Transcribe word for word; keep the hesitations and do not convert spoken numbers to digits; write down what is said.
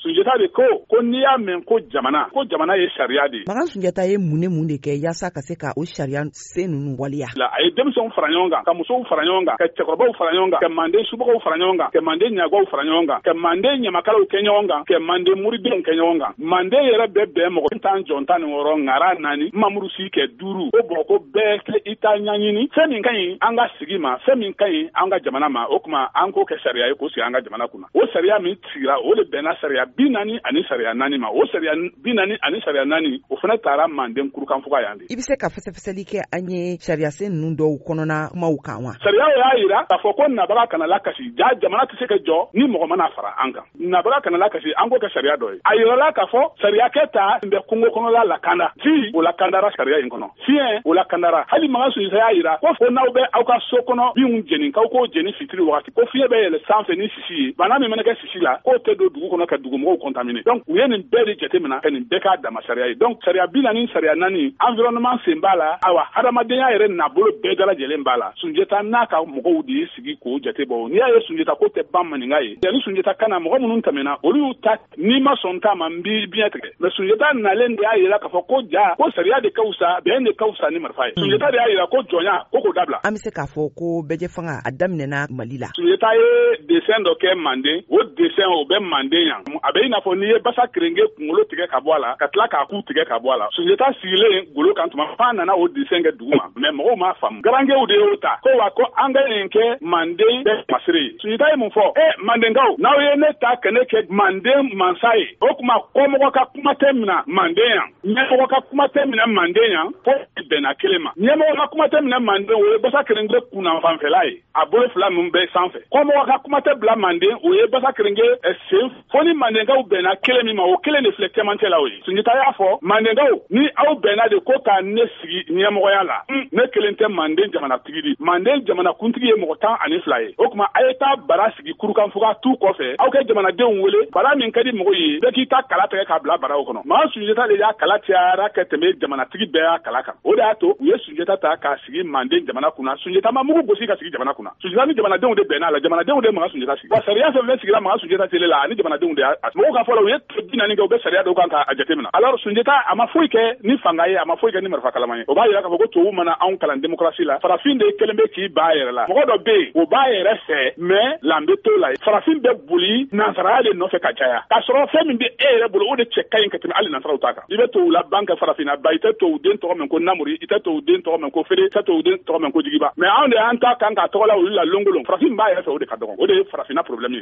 Sunjata de ko ko n'i y'a mɛn ko jamana ko jamana ye sariya de ye. Makan Sunjata ye mun ni mun de kɛ yaasa ka se ka o sariya sen ninnu waliya. A ye denmisɛnw fara ɲɔgɔn kan, ka musow fara ɲɔgɔn kan, ka cɛkɔrɔbaw fara ɲɔgɔn kan, ka Manden subagaw fara ɲɔgɔn kan, ka Manden ɲagaw fara ɲɔgɔn kan, ka Manden ɲamakalaw kɛ ɲɔgɔn kan, ka Manden muridenw kɛ ɲɔgɔn kan. Manden yɛrɛ bɛɛ bɛn mɔgɔ tan jɔn tan ni wɔɔrɔ ŋara naani mamurusi kɛ duuru ko bɔn ko bɛɛ kɛ i ta ɲaɲini fɛn min ka ɲi an ka sigi ma, fɛn min ka ɲi an ka jamana ma, o kuma an k'o kɛ sariya ye k'o sigi an ka jamana kunna. O sariya min sigira o de bɛnna sariya bi naani ani sariya naani ma. O sariya bi naani ani sariya naani o fana taara Manden kurukanfuga yan de. I bɛ se ka fɛsɛfɛsɛli kɛ an ye sariya sen ninnu dɔw kɔnɔna kumaw kan wa? Sariya y'a yira k'a fɔ ko nabaga kana lakasi, ja jamana tɛ se ka jɔ ni mɔgɔ mana fara an kan. Nabaga kana lakasi an k'o kɛ sariya dɔ ye. A yirala k'a fɔ sariya kɛ ta bɛ kungo kɔnɔla lakanda. Ji o lakandara sariya in kɔnɔ. Fiɲɛ o lakandara. Hali Makan Sunjata y'a yira ko fo n'aw bɛ aw ka so kɔnɔ binw jeni k'aw k'o jeni fitiri wagati. Ko fiɲɛ bɛ yɛlɛ sanfɛ ni sisi ye. Bana min mana kɛ sisi la k'o tɛ don dugu kɔnɔ ka dugumɔgɔw contaminer. Donc u ye nin bɛɛ de jateminɛ ka nin bɛɛ k'a dama sariya ye. Donc sariya bi naani sariya naani environnement sen b'a la. Awa hadamadenya yɛrɛ nabolo bɛɛ dalajɛlen b'a la. Sunjata n'a ka mɔgɔw de y'i sigi k'o jate bɔ. N'i y'a ye Sunjata ko tɛ ban maninka ye. Yanni Sunjata kana mɔgɔ minnu tɛmɛna olu y'u ta n'i ma sɔn ta ma n b'i biɲɛ tigɛ. Mais Sunjata nalen de y'a yira k'a fɔ ko ja ko sariya de ka wusa bɛn de ka wusa ni marifa ye. Sunjata de y'a yira ko jɔnya ko k'o dabila. An bɛ se k'a fɔ ko bɛjɛ fanga a daminɛna Mali la. Sunjata ye dessin dɔ kɛ Manden, o dessin o bɛ Manden yan. A bɛ i n'a fɔ n'i ye basa kerenge kunkolo tigɛ ka bɔ a la ka tila k'a ku tigɛ ka bɔ a la. Sunjata sigilen golo kan tuma f'a nana o dessin kɛ dugu ma. Mais mɔgɔw m'a faamu. Garangew de y'o ta ko wa ko an ka nin kɛ Manden bɛɛ masiri ye. Sunjata ye mun fɔ? Eh Mandenkaw, n'aw ye ne ta ka ne kɛ Manden mansa ye, o kuma kɔmɔgɔ ka kuma tɛ minɛ Manden yan. Ɲɛmɔgɔ ka kuma tɛ minɛ Manden yan fo bɛnna kelen ma. Ɲɛmɔgɔ ka kuma tɛ minɛ Manden o ye basa kerenge kunna fanfɛla ye. A bolo fila ninnu bɛɛ sanfɛ. Kɔmɔgɔ ka kuma tɛ bila Manden o ye basa kerenge sen fo ni Mandenkaw bɛnna kelen min ma o kelen de filɛ cɛmancɛ la o ye. Sunjata y'a fɔ Mandenkaw ni aw bɛnna de ko ka ne sigi ɲɛmɔgɔya la. Ne kelen tɛ Manden jamanatigi di. Manden jamanakuntigi ye mɔgɔ tan ani fila ye. O kuma a ye taa bara sigi kurukanfuga tu kɔfɛ aw kɛ jamanadenw wele bara min ka di mɔgɔ ye bɛɛ k'i ta kala tigɛ k'a bila baraw kɔnɔ. Makan Sunjata de y'a kala cayara ka tɛmɛ jamanatigi bɛɛ y'a kala kan. O de y'a to u ye Sunjata ta k'a sigi Manden jamana kunna. Sunjata ma mugu gosi ka sigi jamana kunna. Sunjata ni jamanadenw de bɛnna la, jamanadenw de Makan Sunjata sigi. Wa sariya fɛn fɛn sigira Makan Sunjata tele la ani jamanadenw de y'a mɔgɔw ka fɔ la u ye bi naani kɛ u bɛ sariya dɔw kan k'a jateminɛ. Alors Sunjata a ma foyi kɛ ni fanga ye, a ma foyi kɛ ni marifa kalama ye. O b'a yira k'a fɔ ko tubabu mana anw kalan démocratie la, farafin de kelen bɛ k'i ba yɛrɛ la. Mɔgɔ dɔ bɛ yen o b'a yɛrɛ fɛ mais lan bɛ to la. Farafin bɛ boli nansaraya de nɔfɛ ka caya. K'a sɔrɔ fɛn min bɛ e yɛrɛ bolo o de cɛ ka ɲi ka tɛmɛ hali nansaraw ta kan. I bɛ tubabu la ban kɛ farafinna ba, i tɛ tubabu den tɔgɔ mɛn ko Namori, i tɛ tubabu den tɔgɔ mɛn ko Fere, i tɛ tubabu den tɔgɔ mɛn ko Jigiba. Mais anw de y'an ta kan k'a tɔgɔ la olu la longolon. Farafin b'a yɛrɛ fɛ o de ka dɔgɔ. O de ye farafinna problème ye.